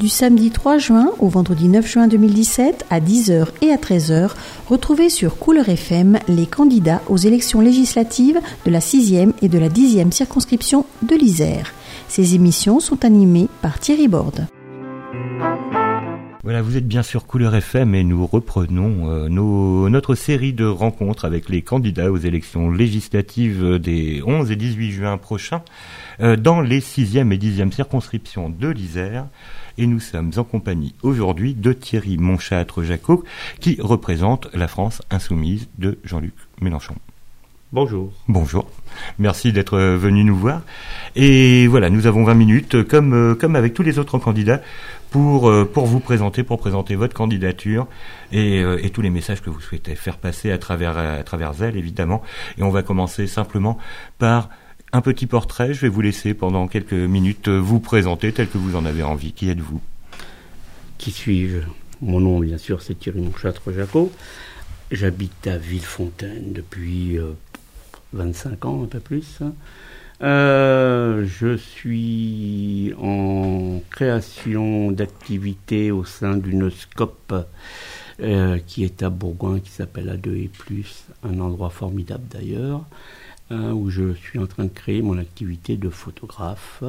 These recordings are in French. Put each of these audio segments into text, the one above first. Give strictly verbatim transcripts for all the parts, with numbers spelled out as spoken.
Du samedi trois juin au vendredi neuf juin deux mille dix-sept à dix heures et à treize heures, retrouvez sur Couleur F M les candidats aux élections législatives de la sixième et de la dixième circonscription de l'Isère. Ces émissions sont animées par Thierry Borde. Voilà, vous êtes bien sur Couleur F M et nous reprenons euh, nos, notre série de rencontres avec les candidats aux élections législatives des onze et dix-huit juin prochains euh, dans les sixième et dixième circonscriptions de l'Isère. Et nous sommes en compagnie aujourd'hui de Thierry Montchâtre-Jacot qui représente la France insoumise de Jean-Luc Mélenchon. Bonjour. Bonjour. Merci d'être venu nous voir. Et voilà, nous avons vingt minutes, comme, comme avec tous les autres candidats, pour, pour vous présenter, pour présenter votre candidature et, et tous les messages que vous souhaitez faire passer à travers, à travers elle, évidemment. Et on va commencer simplement par un petit portrait. Je vais vous laisser pendant quelques minutes vous présenter tel que vous en avez envie. Qui êtes-vous ? Qui suis-je ? Mon nom, bien sûr, c'est Thierry Montchâtre-Jacot. J'habite à Villefontaine depuis euh, vingt-cinq ans, un peu plus. Euh, je suis en création d'activités au sein d'une SCOP euh, qui est à Bourgoin, qui s'appelle A deux et plus, un endroit formidable d'ailleurs, euh, où je suis en train de créer mon activité de photographe.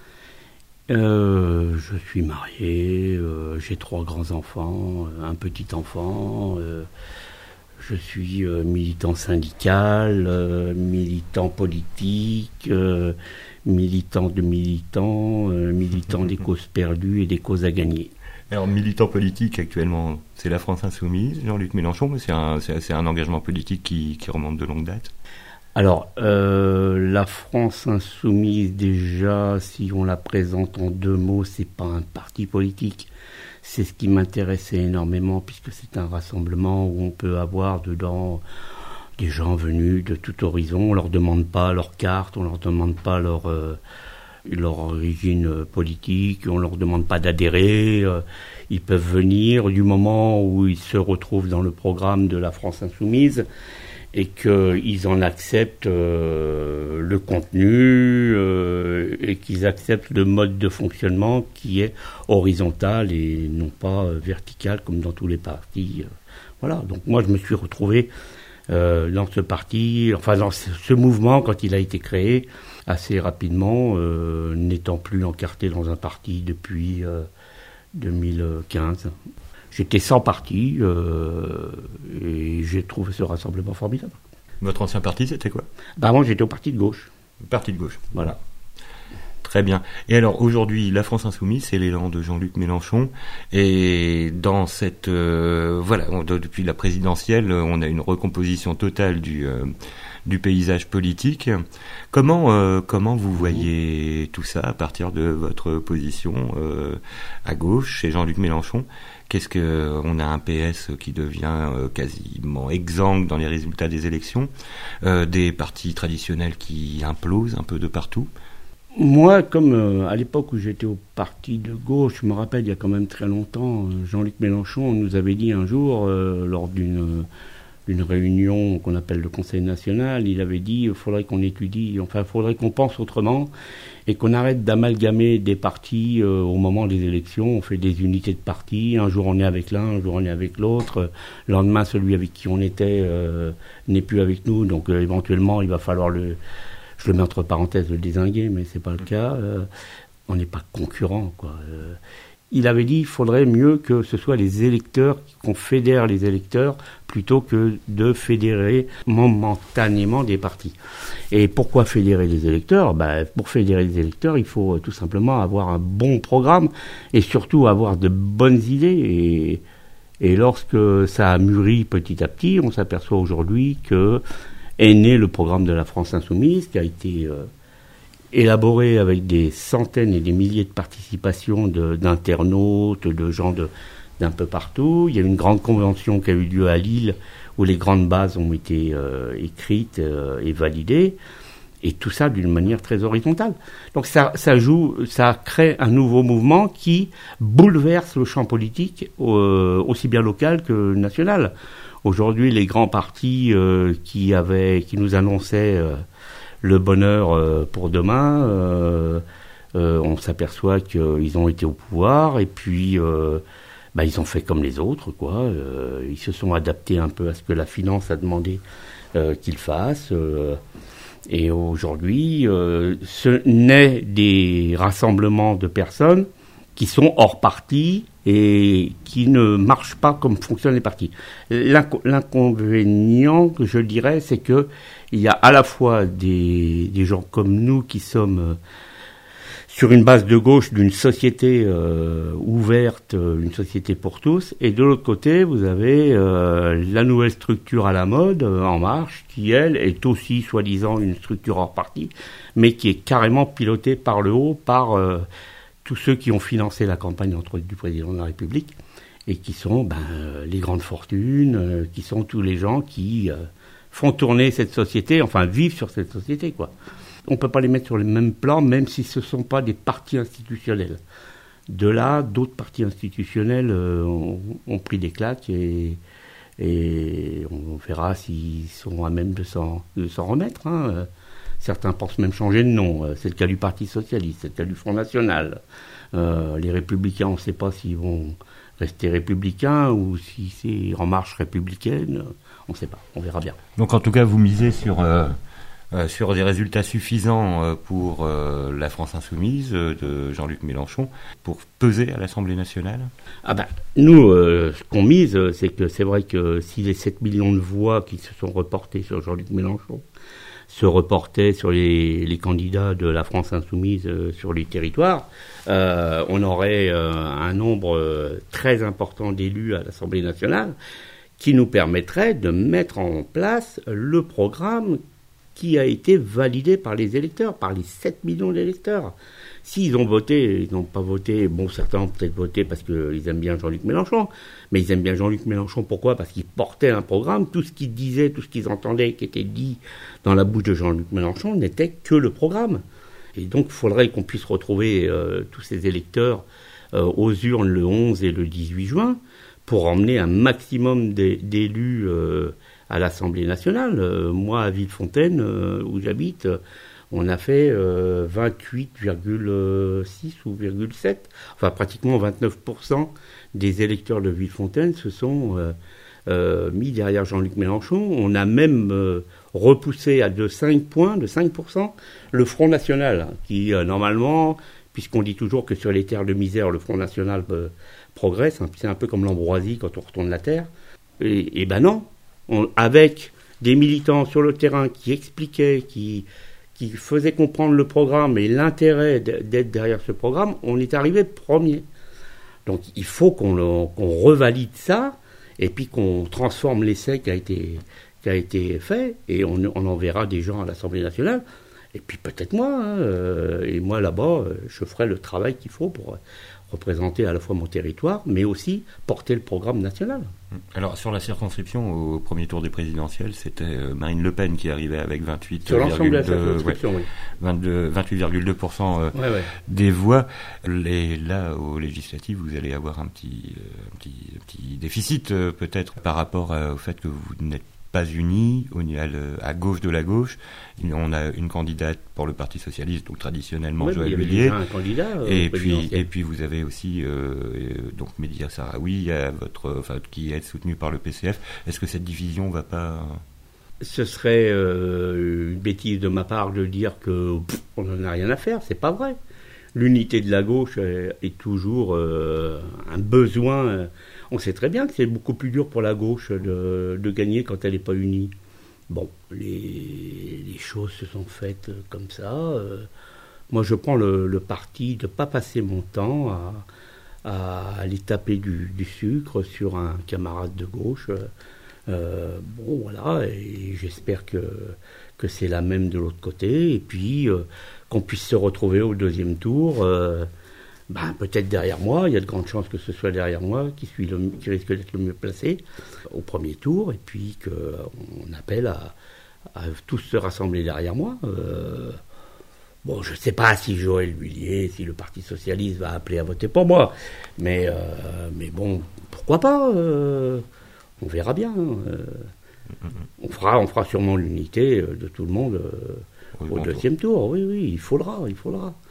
Euh, je suis marié, euh, j'ai trois grands-enfants, un petit enfant. Euh, Je suis euh, militant syndical, euh, militant politique, euh, militant de militants, euh, militant des causes perdues et des causes à gagner. Alors, militant politique actuellement, c'est la France insoumise, Jean-Luc Mélenchon, mais c'est un, c'est, c'est un engagement politique qui, qui remonte de longue date. Alors, euh, la France insoumise, déjà, si on la présente en deux mots, c'est pas un parti politique. C'est ce qui m'intéressait énormément, puisque c'est un rassemblement où on peut avoir dedans des gens venus de tout horizon. On ne leur demande pas leur carte, on ne leur demande pas leur, euh, leur origine politique, on ne leur demande pas d'adhérer. Euh, ils peuvent venir du moment où ils se retrouvent dans le programme de la France insoumise et qu'ils en acceptent euh, le contenu euh, et qu'ils acceptent le mode de fonctionnement qui est horizontal et non pas euh, vertical comme dans tous les partis. Euh, voilà, donc moi je me suis retrouvé euh, dans ce parti, enfin dans ce, ce mouvement quand il a été créé assez rapidement, euh, n'étant plus encarté dans un parti depuis euh, deux mille quinze. J'étais sans parti euh, et j'ai trouvé ce rassemblement formidable. Votre ancien parti, c'était quoi ? Bah moi, j'étais au parti de gauche. Parti de gauche. Voilà. Très bien. Et alors, aujourd'hui, la France insoumise, c'est l'élan de Jean-Luc Mélenchon. Et dans cette... Euh, voilà, on, de, depuis la présidentielle, on a une recomposition totale du... Euh, du paysage politique. Comment euh, comment vous voyez tout ça à partir de votre position euh, à gauche chez Jean-Luc Mélenchon ? Qu'est-ce que on a un P S qui devient euh, quasiment exsangue dans les résultats des élections, euh, des partis traditionnels qui implosent un peu de partout. Moi, comme euh, à l'époque où j'étais au parti de gauche, je me rappelle il y a quand même très longtemps, Jean-Luc Mélenchon nous avait dit un jour euh, lors d'une une réunion qu'on appelle le Conseil national, il avait dit il faudrait qu'on étudie, enfin il faudrait qu'on pense autrement et qu'on arrête d'amalgamer des partis euh, au moment des élections. On fait des unités de partis, un jour on est avec l'un, un jour on est avec l'autre, le lendemain celui avec qui on était euh, n'est plus avec nous, donc euh, éventuellement il va falloir le, je le mets entre parenthèses, le dézinguer, mais c'est pas le cas. Euh, on n'est pas concurrents, quoi. Euh, Il avait dit qu'il faudrait mieux que ce soit les électeurs, qu'on fédère les électeurs, plutôt que de fédérer momentanément des partis. Et pourquoi fédérer les électeurs ? Ben, pour fédérer les électeurs, il faut tout simplement avoir un bon programme et surtout avoir de bonnes idées. Et, et lorsque ça a mûri petit à petit, on s'aperçoit aujourd'hui que est né le programme de la France insoumise, qui a été... Euh, élaboré avec des centaines et des milliers de participations de, d'internautes, de gens de, d'un peu partout. Il y a eu une grande convention qui a eu lieu à Lille où les grandes bases ont été euh, écrites euh, et validées, et tout ça d'une manière très horizontale. Donc ça, ça joue, ça crée un nouveau mouvement qui bouleverse le champ politique euh, aussi bien local que national. Aujourd'hui, les grands partis euh, qui avaient, qui nous annonçaient euh, le bonheur euh, pour demain, euh, euh, on s'aperçoit qu'ils ont été au pouvoir et puis euh, bah, ils ont fait comme les autres, quoi. Euh, ils se sont adaptés un peu à ce que la finance a demandé euh, qu'ils fassent. Euh, et aujourd'hui, euh, ce n'est des rassemblements de personnes qui sont hors parti et qui ne marchent pas comme fonctionnent les partis. L'inco- l'inconvénient, que je dirais, c'est que il y a à la fois des, des gens comme nous qui sommes euh, sur une base de gauche d'une société euh, ouverte, une société pour tous, et de l'autre côté, vous avez euh, la nouvelle structure à la mode, euh, En Marche, qui, elle, est aussi, soi-disant, une structure hors parti, mais qui est carrément pilotée par le haut, par euh, tous ceux qui ont financé la campagne entre, du président de la République, et qui sont ben, euh, les grandes fortunes, euh, qui sont tous les gens qui euh, font tourner cette société, enfin vivent sur cette société, quoi. On ne peut pas les mettre sur le même plan, même si ce ne sont pas des partis institutionnels. De là, d'autres partis institutionnels euh, ont, ont pris des claques et, et on verra s'ils sont à même de s'en, de s'en remettre. Hein. Certains pensent même changer de nom. C'est le cas du Parti Socialiste, c'est le cas du Front National. Euh, les Républicains, on ne sait pas s'ils vont rester républicains ou si c'est En Marche républicaine. On ne sait pas, on verra bien. Donc en tout cas, vous misez sur... Euh... Euh, sur des résultats suffisants euh, pour euh, la France Insoumise euh, de Jean-Luc Mélenchon pour peser à l'Assemblée nationale ? Ah ben, nous, euh, ce qu'on mise, c'est que c'est vrai que si les sept millions de voix qui se sont reportées sur Jean-Luc Mélenchon se reportaient sur les, les candidats de la France Insoumise euh, sur les territoires, euh, on aurait euh, un nombre euh, très important d'élus à l'Assemblée nationale qui nous permettrait de mettre en place le programme qui a été validé par les électeurs, par les sept millions d'électeurs. S'ils ont voté, ils n'ont pas voté, bon, certains ont peut-être voté parce qu'ils aiment bien Jean-Luc Mélenchon, mais ils aiment bien Jean-Luc Mélenchon, pourquoi ? Parce qu'il portait un programme, tout ce qu'ils disaient, tout ce qu'ils entendaient, qui était dit dans la bouche de Jean-Luc Mélenchon, n'était que le programme. Et donc, il faudrait qu'on puisse retrouver euh, tous ces électeurs euh, aux urnes le onze et le dix-huit juin, pour emmener un maximum d'élus euh, à l'Assemblée nationale. Euh, moi, à Villefontaine, euh, où j'habite, euh, on a fait euh, vingt-huit virgule six ou virgule sept, enfin pratiquement vingt-neuf pour cent des électeurs de Villefontaine se sont euh, euh, mis derrière Jean-Luc Mélenchon. On a même euh, repoussé à de cinq points, de cinq pour cent, le Front National, qui euh, normalement, puisqu'on dit toujours que sur les terres de misère, le Front National euh, progresse, hein, c'est un peu comme l'ambroisie quand on retourne la terre. Et, et ben non, on, avec des militants sur le terrain qui expliquaient, qui, qui faisaient comprendre le programme et l'intérêt d'être derrière ce programme, on est arrivé premier. Donc il faut qu'on, le, qu'on revalide ça et puis qu'on transforme l'essai qui a été, qui a été fait et on, on enverra des gens à l'Assemblée nationale. Et puis peut-être moi, hein, euh, et moi là-bas, je ferai le travail qu'il faut pour représenter à la fois mon territoire, mais aussi porter le programme national. Alors, sur la circonscription, au premier tour des présidentielles, c'était euh, Marine Le Pen qui arrivait avec vingt-huit virgule deux pour cent euh, ouais, ouais. des voix. Et là, aux législatives, vous allez avoir un petit, euh, un petit, un petit déficit, euh, peut-être, par rapport euh, au fait que vous n'êtes pas unis à, le, à gauche de la gauche. On a une candidate pour le Parti Socialiste, donc traditionnellement oui, Joël Huillier. Un candidat, euh, et puis et puis vous avez aussi euh, donc Mehdi Sahraoui, votre, enfin, qui est soutenu par le P C F. Est-ce que cette division va pas... Ce serait euh, une bêtise de ma part de dire que pff, on n'en a rien à faire. C'est pas vrai. L'unité de la gauche est, est toujours euh, un besoin. Euh, on sait très bien que c'est beaucoup plus dur pour la gauche de, de gagner quand elle n'est pas unie. Bon, les, les choses se sont faites comme ça. Euh, moi, je prends le, le parti de ne pas passer mon temps à, à aller taper du, du sucre sur un camarade de gauche. Euh, bon, voilà, et j'espère que, que c'est la même de l'autre côté. Et puis, euh, qu'on puisse se retrouver au deuxième tour. Euh, Ben, peut-être derrière moi, il y a de grandes chances que ce soit derrière moi qui, suis le, qui risque d'être le mieux placé au premier tour, et puis qu'on appelle à, à tous se rassembler derrière moi. Euh, bon, je ne sais pas si Joël Huillier, si le Parti Socialiste va appeler à voter pour moi, mais, euh, mais bon, pourquoi pas euh, on verra bien. Euh, on, fera, on fera sûrement l'unité de tout le monde euh, au deuxième tour, oui, oui, il faudra, il faudra.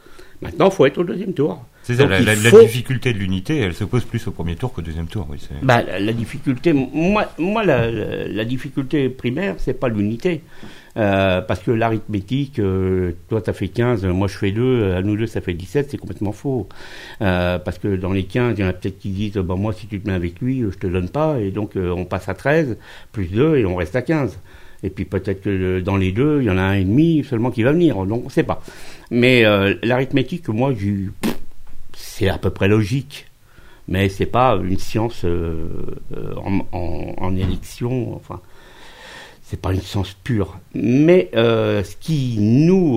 Maintenant, il faut être au deuxième tour. C'est ça, la, la, faut... la difficulté de l'unité, elle se pose plus au premier tour qu'au deuxième tour. Oui, c'est... Bah, la, la difficulté, moi, moi la, la, la difficulté primaire, c'est pas l'unité. Euh, parce que l'arithmétique, euh, toi tu as fait quinze, moi je fais deux, à nous deux ça fait dix-sept, c'est complètement faux. Euh, parce que dans les quinze, il y en a peut-être qui disent, bah, moi si tu te mets avec lui, je te donne pas, et donc euh, on passe à treize, plus deux, et on reste à quinze. Et puis peut-être que dans les deux, il y en a un et demi seulement qui va venir, donc on sait pas. Mais euh, l'arithmétique, moi, j'ai, c'est à peu près logique. Mais c'est pas une science euh, en, en, en élection, enfin... c'est pas une science pure. Mais euh, ce qui nous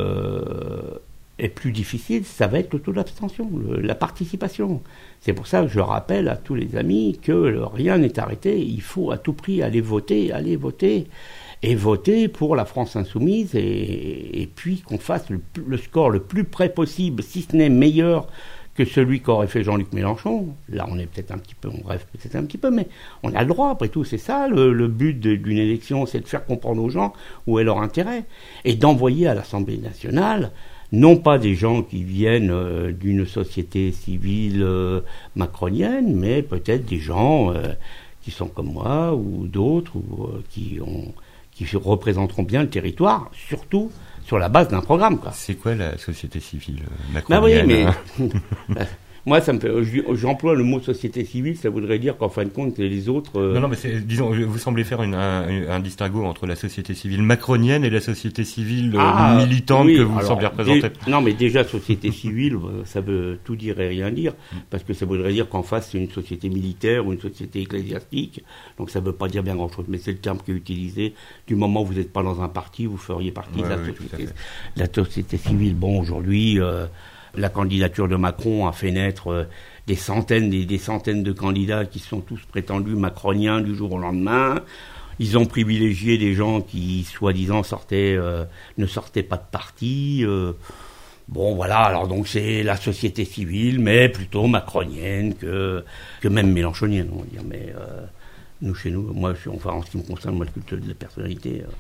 euh, est plus difficile, ça va être le taux d'abstention, le, la participation. C'est pour ça que je rappelle à tous les amis que le, rien n'est arrêté. Il faut à tout prix aller voter, aller voter, et voter pour la France insoumise, et, et puis qu'on fasse le, le score le plus près possible, si ce n'est meilleur que celui qu'aurait fait Jean-Luc Mélenchon. Là, on est peut-être un petit peu, on rêve peut-être un petit peu, mais on a le droit, après tout. C'est ça, le, le but de, d'une élection, c'est de faire comprendre aux gens où est leur intérêt, et d'envoyer à l'Assemblée nationale, non pas des gens qui viennent euh, d'une société civile euh, macronienne, mais peut-être des gens euh, qui sont comme moi, ou d'autres, ou euh, qui ont, qui représenteront bien le territoire, surtout sur la base d'un programme, quoi. C'est quoi la société civile macronienne? Bah oui, mais moi, ça me fait, j'emploie le mot société civile, ça voudrait dire qu'en fin de compte, les autres... Euh... Non, non, mais c'est, disons, vous semblez faire une, un, un distinguo entre la société civile macronienne et la société civile ah, militante oui, que vous alors, semblez représenter. Dé... Non, mais déjà, société civile, ça veut tout dire et rien dire, parce que ça voudrait dire qu'en face, c'est une société militaire ou une société ecclésiastique, donc ça ne veut pas dire bien grand-chose, mais c'est le terme qui est utilisé. Du moment où vous n'êtes pas dans un parti, vous feriez partie ouais, de la, oui, société, la société civile. Bon, aujourd'hui... Euh, la candidature de Macron a fait naître euh, des centaines et des centaines de candidats qui sont tous prétendus macroniens du jour au lendemain. Ils ont privilégié des gens qui, soi-disant, sortaient, euh, ne sortaient pas de parti. Euh, bon, voilà, alors donc c'est la société civile, mais plutôt macronienne que, que même mélenchonienne, on va dire. Mais euh, nous, chez nous, moi, je suis, enfin, en ce qui me concerne, moi, le culte de la personnalité... Euh,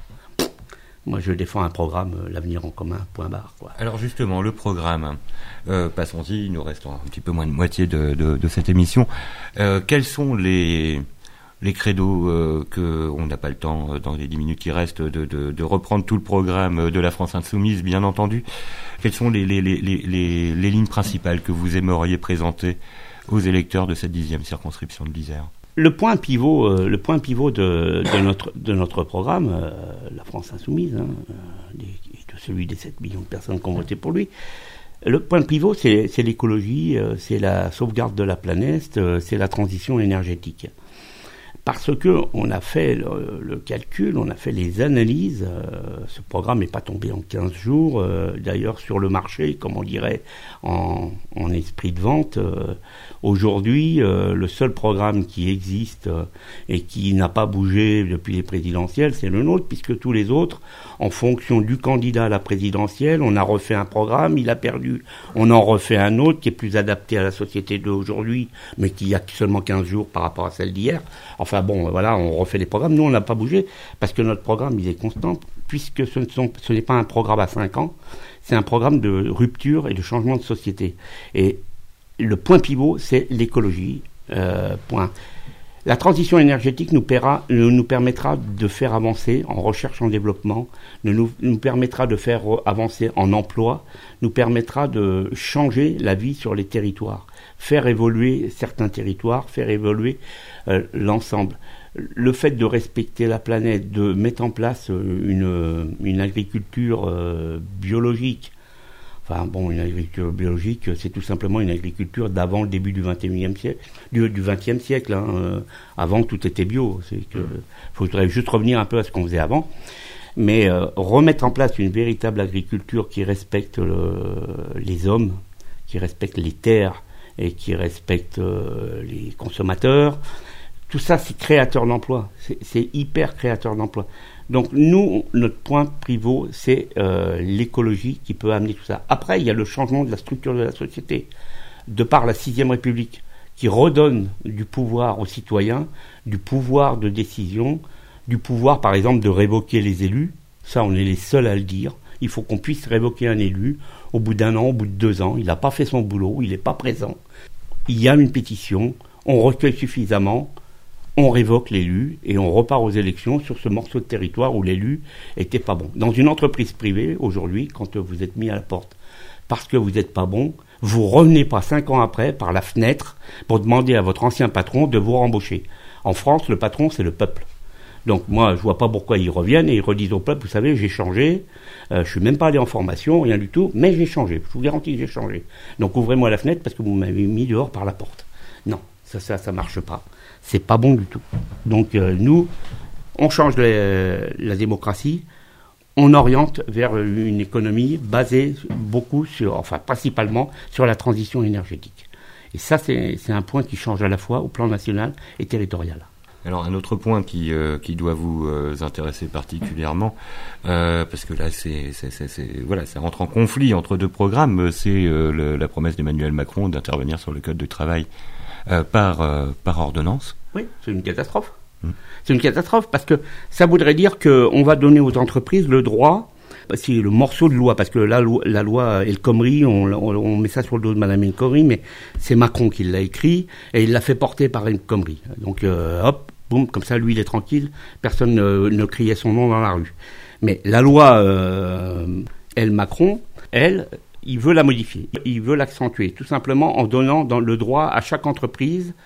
Moi, je défends un programme, euh, l'avenir en commun, point barre, quoi. Alors justement, le programme, euh, passons-y, il nous reste un petit peu moins de moitié de, de, de cette émission. Euh, quels sont les, les credos euh, que on n'a pas le temps, euh, dans les dix minutes qui restent, de, de, de reprendre tout le programme de la France Insoumise, bien entendu. Quelles sont les, les, les, les, les, les lignes principales que vous aimeriez présenter aux électeurs de cette dixième circonscription de l'Isère? Le point pivot, euh, le point pivot de, de notre de notre programme, euh, la France insoumise, hein, euh, des, de celui des sept millions de personnes qui ont voté pour lui. Le point pivot, c'est, c'est l'écologie, euh, c'est la sauvegarde de la planète, euh, c'est la transition énergétique. Parce que on a fait le, le calcul, on a fait les analyses. Euh, ce programme n'est pas tombé en quinze jours. Euh, d'ailleurs, sur le marché, comme on dirait en, en esprit de vente, euh, aujourd'hui, euh, le seul programme qui existe euh, et qui n'a pas bougé depuis les présidentielles, c'est le nôtre, puisque tous les autres, en fonction du candidat à la présidentielle, on a refait un programme, il a perdu, on en refait un autre qui est plus adapté à la société d'aujourd'hui, mais qui a seulement quinze jours par rapport à celle d'hier. Enfin bon, voilà, on refait les programmes. Nous, on n'a pas bougé parce que notre programme, il est constant, puisque ce, ne sont, ce n'est pas un programme à cinq ans, c'est un programme de rupture et de changement de société. Et le point pivot, c'est l'écologie. Euh, point. La transition énergétique nous, paiera, nous permettra de faire avancer en recherche en développement, nous, nous permettra de faire avancer en emploi, nous permettra de changer la vie sur les territoires, faire évoluer certains territoires, faire évoluer euh, l'ensemble. Le fait de respecter la planète, de mettre en place une, une agriculture euh, biologique. Enfin bon, une agriculture biologique, c'est tout simplement une agriculture d'avant le début du vingt et unième siècle, du, du vingtième siècle. Hein. Euh, avant, tout était bio. C'est que, faudrait juste revenir un peu à ce qu'on faisait avant. Mais euh, remettre en place une véritable agriculture qui respecte le, les hommes, qui respecte les terres et qui respecte euh, les consommateurs, tout ça, c'est créateur d'emplois. C'est, c'est hyper créateur d'emplois. Donc nous, notre point pivot, c'est euh, l'écologie qui peut amener tout ça. Après, il y a le changement de la structure de la société, de par la sixième République, qui redonne du pouvoir aux citoyens, du pouvoir de décision, du pouvoir, par exemple, de révoquer les élus. Ça, on est les seuls à le dire. Il faut qu'on puisse révoquer un élu au bout d'un an, au bout de deux ans. Il n'a pas fait son boulot, il n'est pas présent. Il y a une pétition, on recueille suffisamment, on révoque l'élu et on repart aux élections sur ce morceau de territoire où l'élu était pas bon. Dans une entreprise privée, aujourd'hui, quand vous êtes mis à la porte parce que vous n'êtes pas bon, vous revenez pas cinq ans après par la fenêtre pour demander à votre ancien patron de vous rembaucher. En France, le patron, c'est le peuple. Donc moi, je vois pas pourquoi ils reviennent et ils redisent au peuple, vous savez, j'ai changé, euh, je suis même pas allé en formation, rien du tout, mais j'ai changé, je vous garantis que j'ai changé. Donc ouvrez-moi la fenêtre parce que vous m'avez mis dehors par la porte. Non, ça, ça, ça marche pas. C'est pas bon du tout. Donc euh, nous, on change de, la démocratie, on oriente vers une économie basée beaucoup sur, enfin principalement sur la transition énergétique. Et ça, c'est, c'est un point qui change à la fois au plan national et territorial. Alors un autre point qui euh, qui doit vous euh, intéresser particulièrement, euh, parce que là c'est, c'est c'est c'est voilà, ça rentre en conflit entre deux programmes, c'est euh, le, la promesse d'Emmanuel Macron d'intervenir sur le code du travail euh, par euh, par ordonnance. Oui, c'est une catastrophe. Mmh. C'est une catastrophe parce que ça voudrait dire que on va donner aux entreprises le droit. C'est le morceau de loi, parce que la loi, la loi El Khomri, on, on, on met ça sur le dos de Madame El Khomri, mais c'est Macron qui l'a écrit et il l'a fait porter par El Khomri. Donc euh, hop, boum, comme ça, lui, il est tranquille, personne ne, ne criait son nom dans la rue. Mais la loi euh, El Macron, elle, il veut la modifier, il veut l'accentuer, tout simplement en donnant dans le droit à chaque entreprise,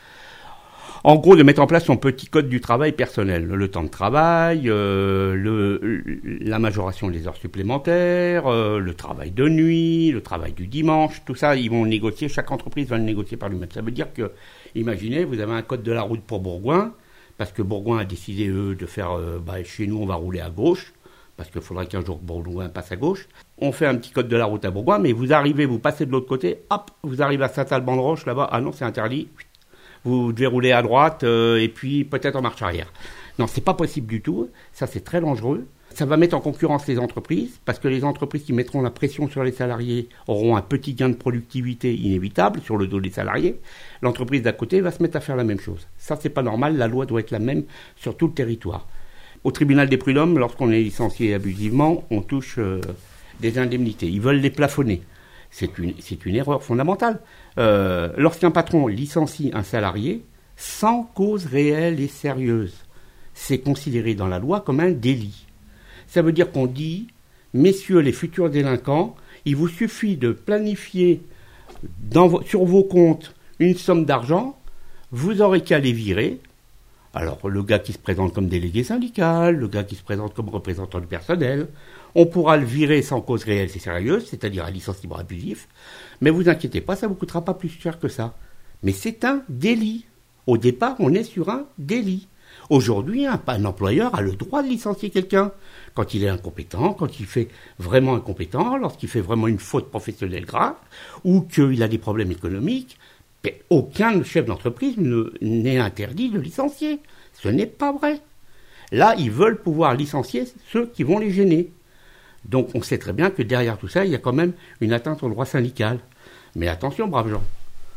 en gros, de mettre en place son petit code du travail personnel. Le temps de travail, euh, le, la majoration des heures supplémentaires, euh, le travail de nuit, le travail du dimanche, tout ça, ils vont le négocier, chaque entreprise va le négocier par lui-même. Ça veut dire que, imaginez, vous avez un code de la route pour Bourgoin, parce que Bourgoin a décidé, eux, de faire, euh, bah, chez nous, on va rouler à gauche, parce qu'il faudra qu'un jour Bourgoin passe à gauche. On fait un petit code de la route à Bourgoin, mais vous arrivez, vous passez de l'autre côté, hop, vous arrivez à Saint-Alban-de-Roche, là-bas, ah non, c'est interdit, vous devez rouler à droite euh, et puis peut-être en marche arrière. Non, c'est pas possible du tout. Ça, c'est très dangereux. Ça va mettre en concurrence les entreprises parce que les entreprises qui mettront la pression sur les salariés auront un petit gain de productivité inévitable sur le dos des salariés. L'entreprise d'à côté va se mettre à faire la même chose. Ça, c'est pas normal. La loi doit être la même sur tout le territoire. Au tribunal des prud'hommes, lorsqu'on est licencié abusivement, on touche euh, des indemnités. Ils veulent les plafonner. C'est une, c'est une erreur fondamentale. Euh, lorsqu'un patron licencie un salarié, sans cause réelle et sérieuse, c'est considéré dans la loi comme un délit. Ça veut dire qu'on dit, messieurs les futurs délinquants, il vous suffit de planifier dans, sur vos comptes une somme d'argent, vous aurez qu'à les virer. Alors, le gars qui se présente comme délégué syndical, le gars qui se présente comme représentant du personnel, on pourra le virer sans cause réelle et sérieuse, c'est-à-dire un licenciement abusif. Mais vous inquiétez pas, ça ne vous coûtera pas plus cher que ça. Mais c'est un délit. Au départ, on est sur un délit. Aujourd'hui, un, un employeur a le droit de licencier quelqu'un quand il est incompétent, quand il fait vraiment incompétent, lorsqu'il fait vraiment une faute professionnelle grave, ou qu'il a des problèmes économiques. Mais aucun chef d'entreprise ne, n'est interdit de licencier. Ce n'est pas vrai. Là, ils veulent pouvoir licencier ceux qui vont les gêner. Donc on sait très bien que derrière tout ça, il y a quand même une atteinte au droit syndical. Mais attention, braves gens,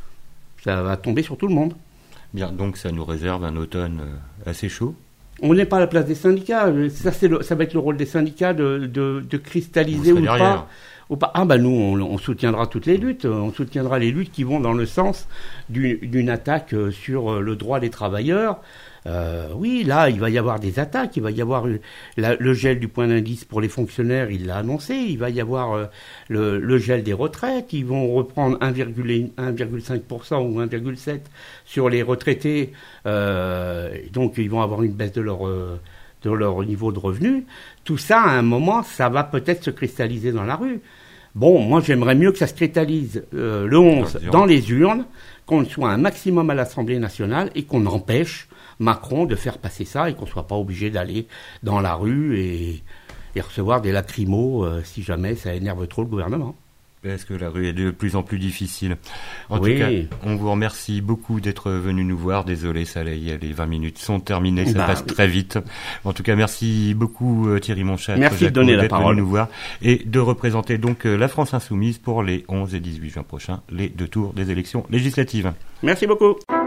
ça va tomber sur tout le monde. Bien, donc ça nous réserve un automne assez chaud. On n'est pas à la place des syndicats. Ça, c'est le, ça va être le rôle des syndicats de, de, de cristalliser ou pas, ou pas. Ah ben nous, on, on soutiendra toutes les luttes. On soutiendra les luttes qui vont dans le sens d'une, d'une attaque sur le droit des travailleurs. Euh, oui, là, il va y avoir des attaques, il va y avoir la, le gel du point d'indice pour les fonctionnaires, il l'a annoncé, il va y avoir euh, le, le gel des retraites, ils vont reprendre un virgule cinq pour cent ou un virgule sept pour cent sur les retraités, euh, donc ils vont avoir une baisse de leur, euh, de leur niveau de revenu. Tout ça, à un moment, ça va peut-être se cristalliser dans la rue. Bon, moi, j'aimerais mieux que ça se cristallise euh, le onze dans les urnes, qu'on soit un maximum à l'Assemblée nationale et qu'on empêche Macron de faire passer ça et qu'on ne soit pas obligé d'aller dans la rue et, et recevoir des lacrymos euh, si jamais ça énerve trop le gouvernement. Parce que la rue est de plus en plus difficile. En oui. tout cas, on vous remercie beaucoup d'être venu nous voir. Désolé, ça les vingt minutes sont terminées, ça bah, passe très vite. En tout cas, merci beaucoup Thierry Monchâtre. Merci de donner la parole. Venu nous voir et de représenter donc la France Insoumise pour les onze et dix-huit juin prochains, les deux tours des élections législatives. Merci beaucoup.